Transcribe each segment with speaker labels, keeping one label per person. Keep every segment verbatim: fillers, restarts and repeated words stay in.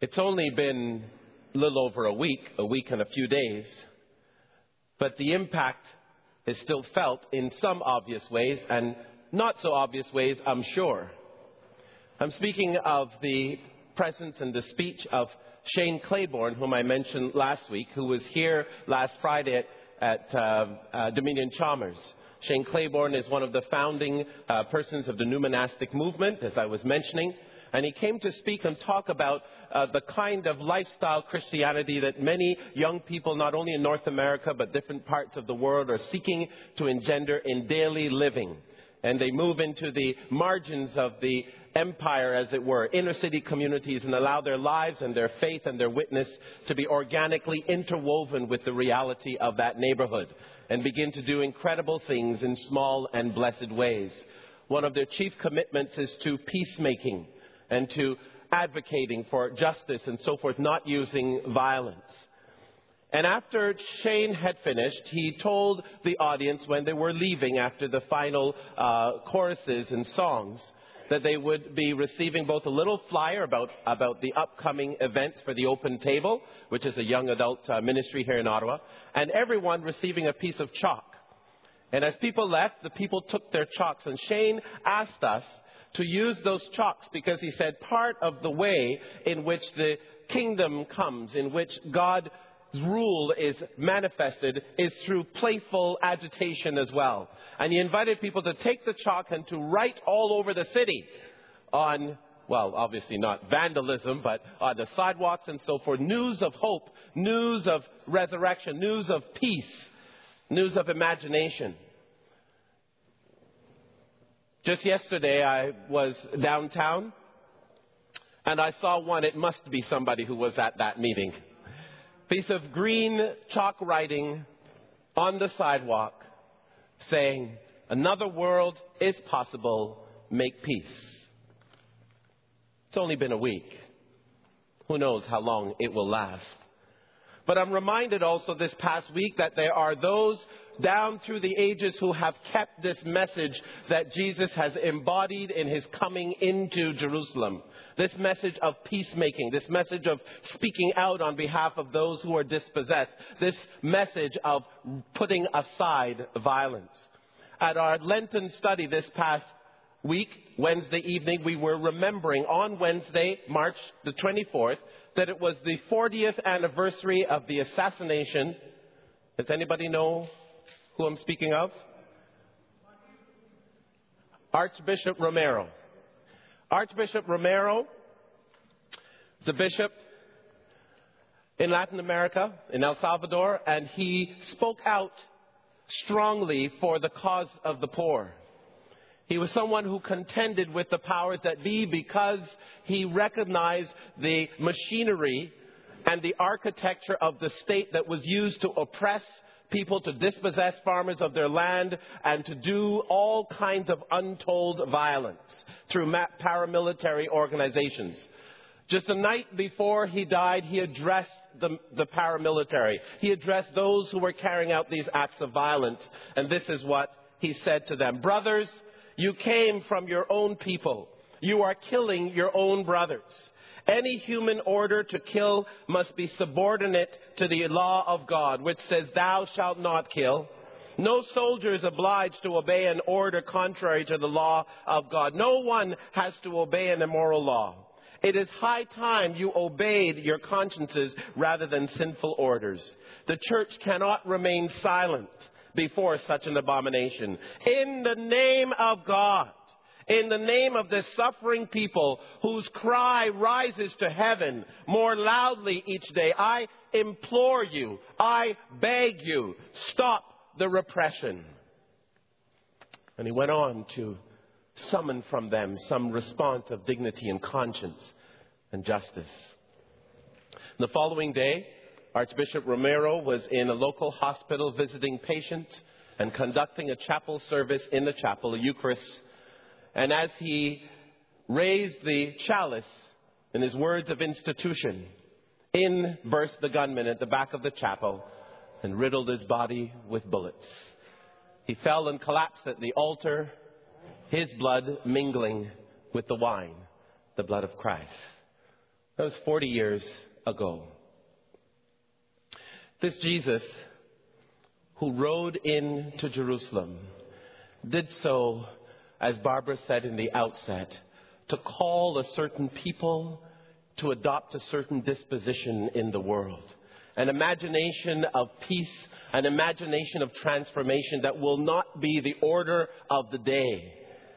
Speaker 1: It's only been a little over a week, a week and a few days, but the impact is still felt in some obvious ways and not so obvious ways, I'm sure. I'm speaking of the presence and the speech of Shane Claiborne, whom I mentioned last week, who was here last Friday at, at uh, uh, Dominion Chalmers. Shane Claiborne is one of the founding uh, persons of the New Monastic Movement, as I was mentioning. And he came to speak and talk about uh, the kind of lifestyle Christianity that many young people, not only in North America, but different parts of the world, are seeking to engender in daily living. And they move into the margins of the empire, as it were, inner city communities, and allow their lives and their faith and their witness to be organically interwoven with the reality of that neighborhood, and begin to do incredible things in small and blessed ways. One of their chief commitments is to peacemaking and to advocating for justice and so forth, not using violence. And after Shane had finished, he told the audience when they were leaving after the final uh, choruses and songs that they would be receiving both a little flyer about, about the upcoming events for the Open Table, which is a young adult uh, ministry here in Ottawa, and everyone receiving a piece of chalk. And as people left, the people took their chalks, and Shane asked us to use those chalks because he said part of the way in which the kingdom comes, in which God's rule is manifested, is through playful agitation as well. And he invited people to take the chalk and to write all over the city on, well, obviously not vandalism, but on the sidewalks and so forth, news of hope, news of resurrection, news of peace, news of imagination. Just yesterday, I was downtown, and I saw one. It must be somebody who was at that meeting. Piece of green chalk writing on the sidewalk saying, "Another world is possible, make peace." It's only been a week. Who knows how long it will last. But I'm reminded also this past week that there are those down through the ages who have kept this message that Jesus has embodied in his coming into Jerusalem. This message of peacemaking, this message of speaking out on behalf of those who are dispossessed, this message of putting aside violence. At our Lenten study this past week, Wednesday evening, we were remembering on Wednesday, March the twenty-fourth, that it was the fortieth anniversary of the assassination. Does anybody know who I'm speaking of? Archbishop Romero. Archbishop Romero is a bishop in Latin America, in El Salvador, and he spoke out strongly for the cause of the poor. He was someone who contended with the powers that be because he recognized the machinery and the architecture of the state that was used to oppress people, to dispossess farmers of their land, and to do all kinds of untold violence through paramilitary organizations. Just the night before he died, he addressed the, the paramilitary. He addressed those who were carrying out these acts of violence. And this is what he said to them. "Brothers, you came from your own people. You are killing your own brothers. Any human order to kill must be subordinate to the law of God, which says, 'Thou shalt not kill.' No soldier is obliged to obey an order contrary to the law of God. No one has to obey an immoral law. It is high time you obeyed your consciences rather than sinful orders. The church cannot remain silent before such an abomination. In the name of God, in the name of this suffering people whose cry rises to heaven more loudly each day, I implore you, I beg you, stop the repression." And he went on to summon from them some response of dignity and conscience and justice. The following day, Archbishop Romero was in a local hospital visiting patients and conducting a chapel service in the chapel, a Eucharist. And as he raised the chalice in his words of institution, in burst the gunman at the back of the chapel and riddled his body with bullets. He fell and collapsed at the altar, his blood mingling with the wine, the blood of Christ. That was forty years ago. This Jesus, who rode into Jerusalem, did so, as Barbara said in the outset, to call a certain people to adopt a certain disposition in the world. An imagination of peace, an imagination of transformation that will not be the order of the day,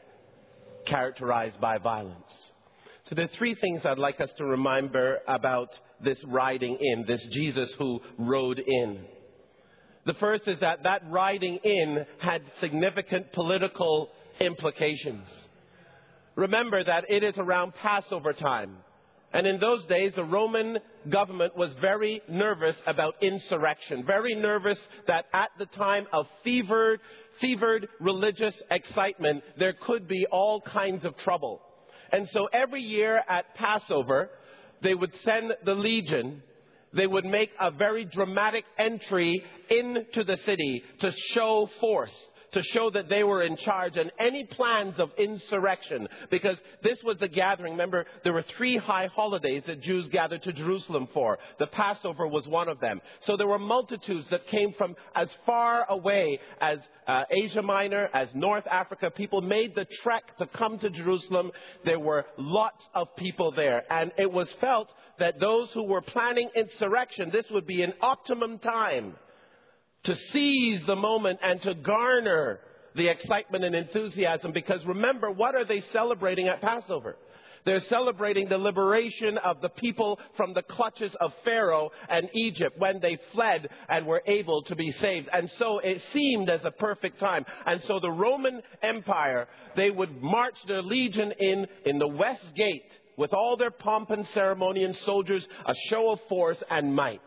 Speaker 1: characterized by violence. So there are three things I'd like us to remember about this riding in, this Jesus who rode in. The first is that that riding in had significant political implications. Remember that it is around Passover time. And in those days, the Roman government was very nervous about insurrection. Very nervous that at the time of fevered, fevered religious excitement, there could be all kinds of trouble. And so every year at Passover, they would send the legion. They would make a very dramatic entry into the city to show force, to show that they were in charge, and any plans of insurrection, because this was the gathering. Remember, there were three high holidays that Jews gathered to Jerusalem for. The Passover was one of them. So there were multitudes that came from as far away as uh, Asia Minor, as North Africa. People made the trek to come to Jerusalem. There were lots of people there, and it was felt that those who were planning insurrection, this would be an optimum time to seize the moment and to garner the excitement and enthusiasm. Because remember, what are they celebrating at Passover? They're celebrating the liberation of the people from the clutches of Pharaoh and Egypt when they fled and were able to be saved. And so it seemed as a perfect time. And so the Roman Empire, they would march their legion in, in the West Gate with all their pomp and ceremony and soldiers, a show of force and might.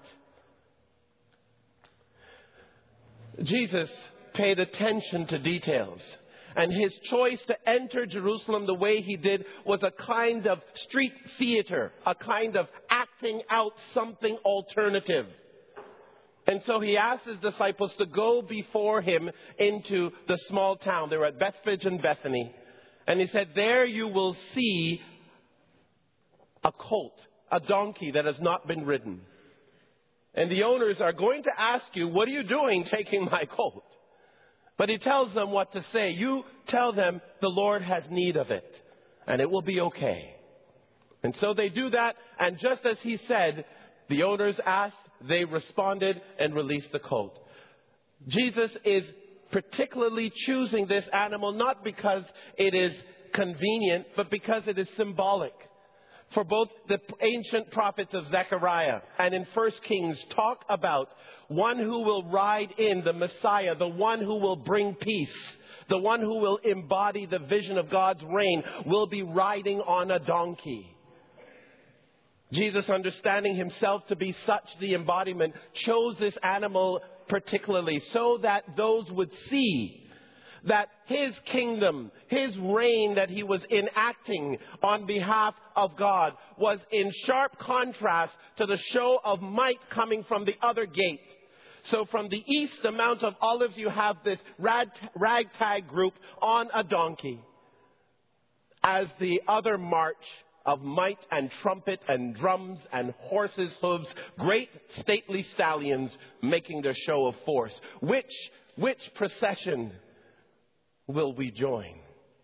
Speaker 1: Jesus paid attention to details, and his choice to enter Jerusalem the way he did was a kind of street theater, a kind of acting out something alternative. And so he asked his disciples to go before him into the small town. They were at Bethphage and Bethany. And he said, there you will see a colt, a donkey that has not been ridden. And the owners are going to ask you, what are you doing taking my colt? But he tells them what to say. You tell them the Lord has need of it, and it will be okay. And so they do that, and just as he said, the owners asked, they responded and released the colt. Jesus is particularly choosing this animal not because it is convenient, but because it is symbolic. For both the ancient prophets of Zechariah and in First Kings talk about one who will ride in, the Messiah, the one who will bring peace, the one who will embody the vision of God's reign, will be riding on a donkey. Jesus, understanding himself to be such the embodiment, chose this animal particularly so that those would see that his kingdom, his reign that he was enacting on behalf of God was in sharp contrast to the show of might coming from the other gate. So from the east, the Mount of Olives, you have this rag, ragtag group on a donkey, as the other march of might and trumpet and drums and horses' hooves, great stately stallions making their show of force. Which, which procession will we join?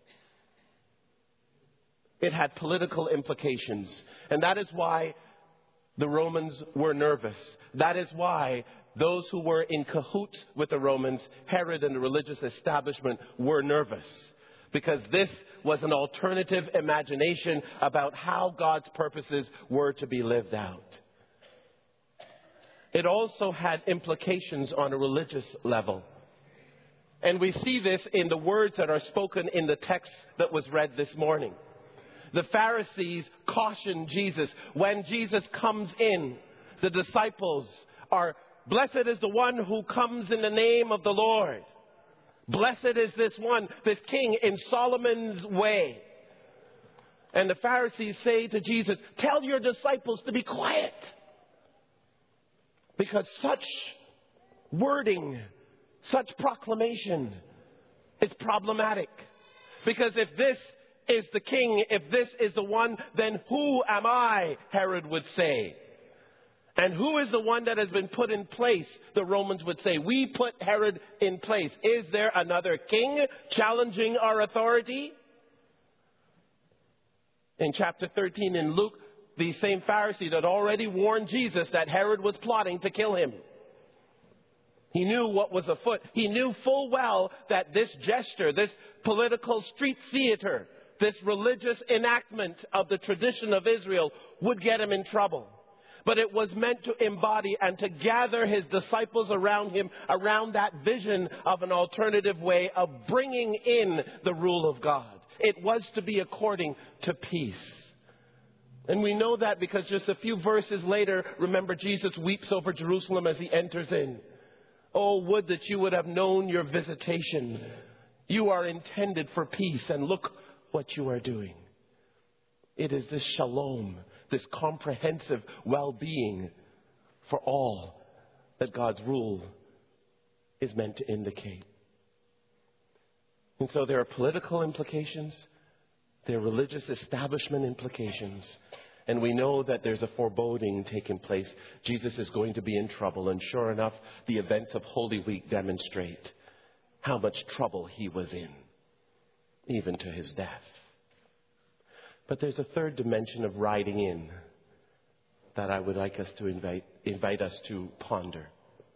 Speaker 1: It had political implications. And that is why the Romans were nervous. That is why those who were in cahoots with the Romans, Herod and the religious establishment, were nervous. Because this was an alternative imagination about how God's purposes were to be lived out. It also had implications on a religious level. And we see this in the words that are spoken in the text that was read this morning. The Pharisees caution Jesus. When Jesus comes in, the disciples are, blessed is the one who comes in the name of the Lord. Blessed is this one, this king in Solomon's way. And the Pharisees say to Jesus, tell your disciples to be quiet. Because such wording, such proclamation is problematic. Because if this is the king, if this is the one, then who am I, Herod would say. And who is the one that has been put in place, the Romans would say. We put Herod in place. Is there another king challenging our authority? In chapter thirteen in Luke, the same Pharisee that already warned Jesus that Herod was plotting to kill him. He knew what was afoot. He knew full well that this gesture, this political street theater, this religious enactment of the tradition of Israel would get him in trouble. But it was meant to embody and to gather his disciples around him, around that vision of an alternative way of bringing in the rule of God. It was to be according to peace. And we know that because just a few verses later, remember, Jesus weeps over Jerusalem as he enters in. Oh, would that you would have known your visitation. You are intended for peace, and look what you are doing. It is this shalom, this comprehensive well-being for all that God's rule is meant to indicate. And so there are political implications, there are religious establishment implications, and we know that there's a foreboding taking place. Jesus is going to be in trouble, and sure enough, the events of Holy Week demonstrate how much trouble he was in, even to his death. But there's a third dimension of riding in that I would like us to invite, invite us to ponder.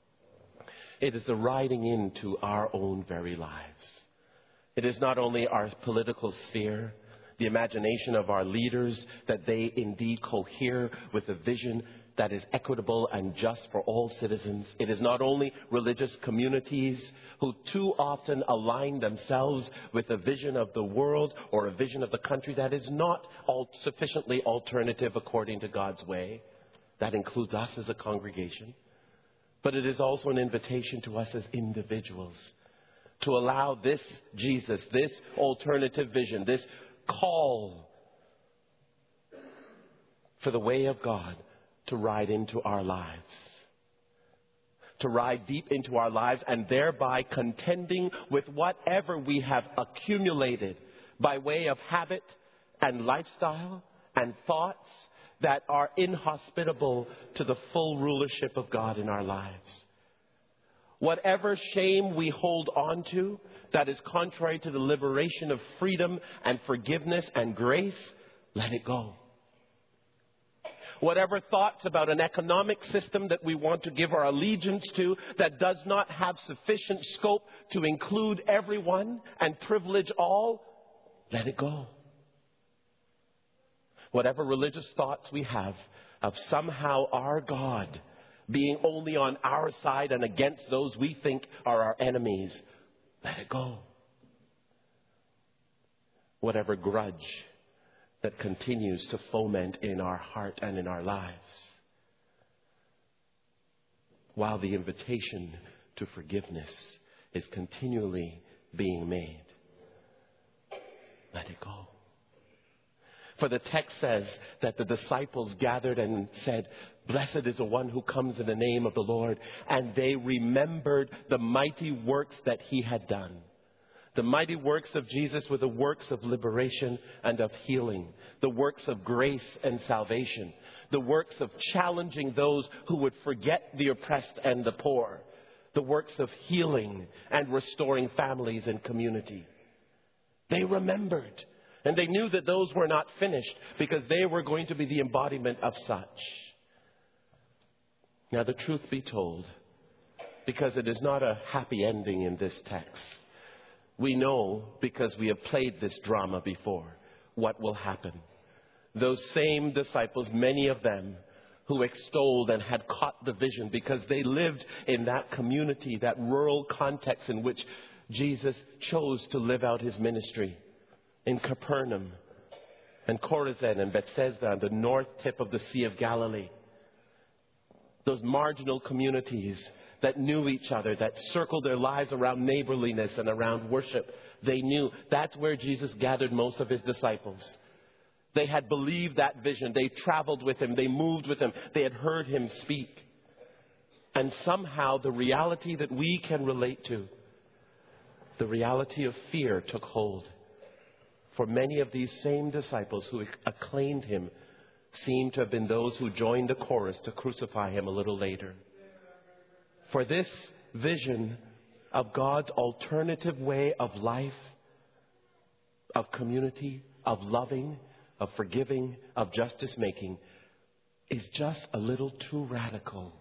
Speaker 1: It is the riding into our own very lives. It is not only our political sphere, the imagination of our leaders, that they indeed cohere with a vision that is equitable and just for all citizens. It is not only religious communities who too often align themselves with a vision of the world or a vision of the country that is not all sufficiently alternative according to God's way. That includes us as a congregation. But it is also an invitation to us as individuals to allow this Jesus, this alternative vision, this call for the way of God to ride into our lives, to ride deep into our lives, and thereby contending with whatever we have accumulated by way of habit and lifestyle and thoughts that are inhospitable to the full rulership of God in our lives. Whatever shame we hold on to that is contrary to the liberation of freedom and forgiveness and grace, let it go. Whatever thoughts about an economic system that we want to give our allegiance to that does not have sufficient scope to include everyone and privilege all, let it go. Whatever religious thoughts we have of somehow our God being only on our side and against those we think are our enemies, let it go. Whatever grudge that continues to foment in our heart and in our lives, while the invitation to forgiveness is continually being made, let it go. For the text says that the disciples gathered and said, "Blessed is the one who comes in the name of the Lord." And they remembered the mighty works that he had done. The mighty works of Jesus were the works of liberation and of healing, the works of grace and salvation, the works of challenging those who would forget the oppressed and the poor, the works of healing and restoring families and community. They remembered, and they knew that those were not finished because they were going to be the embodiment of such. Now, the truth be told, because it is not a happy ending in this text, we know, because we have played this drama before, what will happen. Those same disciples, many of them, who extolled and had caught the vision because they lived in that community, that rural context in which Jesus chose to live out his ministry, in Capernaum and Chorazin and Bethsaida, on the north tip of the Sea of Galilee. Those marginal communities that knew each other, that circled their lives around neighborliness and around worship. They knew that's where Jesus gathered most of his disciples. They had believed that vision. They traveled with him. They moved with him. They had heard him speak. And somehow the reality that we can relate to, the reality of fear, took hold. For many of these same disciples who acclaimed him seem to have been those who joined the chorus to crucify him a little later. For this vision of God's alternative way of life, of community, of loving, of forgiving, of justice making, is just a little too radical.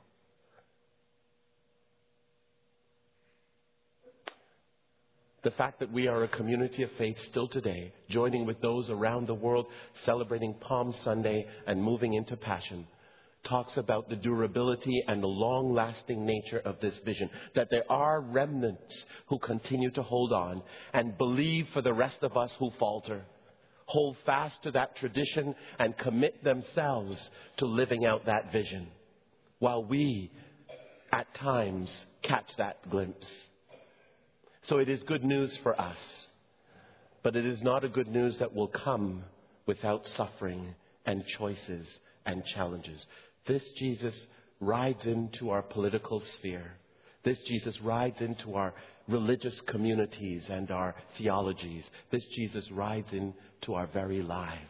Speaker 1: The fact that we are a community of faith still today, joining with those around the world celebrating Palm Sunday and moving into Passion, talks about the durability and the long-lasting nature of this vision. That there are remnants who continue to hold on and believe for the rest of us who falter, hold fast to that tradition and commit themselves to living out that vision, while we, at times, catch that glimpse. So it is good news for us, but it is not a good news that will come without suffering and choices and challenges. This Jesus rides into our political sphere. This Jesus rides into our religious communities and our theologies. This Jesus rides into our very lives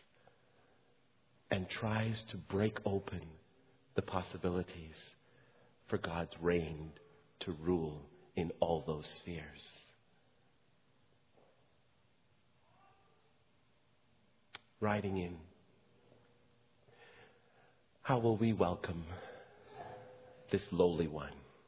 Speaker 1: and tries to break open the possibilities for God's reign to rule in all those spheres. Riding in. How will we welcome this lowly one?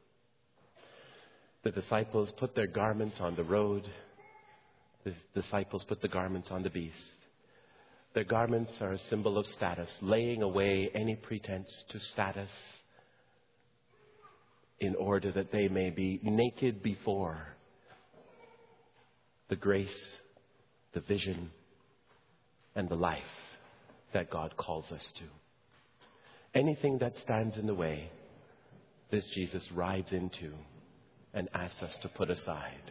Speaker 1: The disciples put their garments on the road. The disciples put the garments on the beast. Their garments are a symbol of status, laying away any pretense to status in order that they may be naked before the grace, the vision, and the life that God calls us to. Anything that stands in the way, this Jesus rides into and asks us to put aside.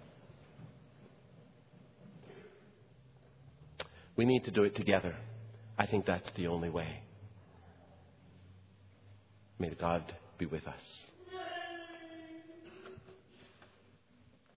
Speaker 1: We need to do it together. I think that's the only way. May God be with us.